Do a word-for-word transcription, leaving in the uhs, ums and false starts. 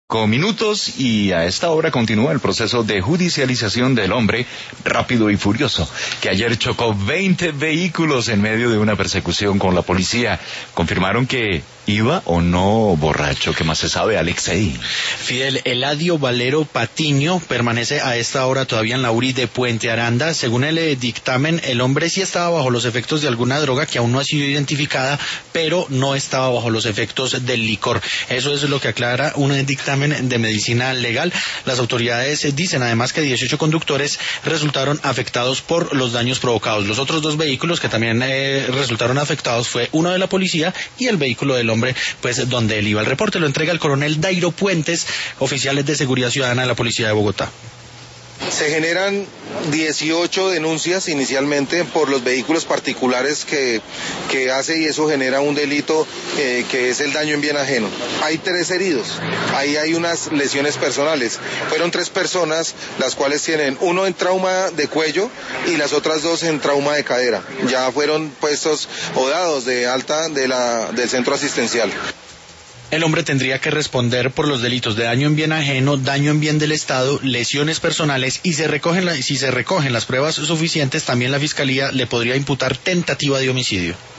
Con minutos y a esta hora continúa el proceso de judicialización del hombre rápido y furioso que ayer chocó veinte vehículos en medio de una persecución con la policía. Confirmaron que iba o no borracho. ¿Qué más se sabe, Alexei? Fidel, Eladio Valero Patiño permanece a esta hora todavía en la U R I de Puente Aranda. Según el eh, dictamen, el hombre sí estaba bajo los efectos de alguna droga que aún no ha sido identificada, pero no estaba bajo los efectos del licor. Eso es lo que aclara un dictamen de medicina legal. Las autoridades dicen además que dieciocho conductores resultaron afectados por los daños provocados. Los otros dos vehículos que también eh, resultaron afectados fue uno de la policía y el vehículo del hombre, pues donde él iba. El reporte lo entrega el coronel Dairo Puentes, oficiales de seguridad ciudadana de la policía de Bogotá. Se generan dieciocho denuncias inicialmente por los vehículos particulares que, que hace, y eso genera un delito eh, que es el daño en bien ajeno. Hay tres heridos, ahí hay unas lesiones personales. Fueron tres personas, las cuales tienen uno en trauma de cuello y las otras dos en trauma de cadera. Ya fueron puestos o dados de alta de la, del centro asistencial. El hombre tendría que responder por los delitos de daño en bien ajeno, daño en bien del Estado, lesiones personales, y se recogen la, si se recogen las pruebas suficientes, también la Fiscalía le podría imputar tentativa de homicidio.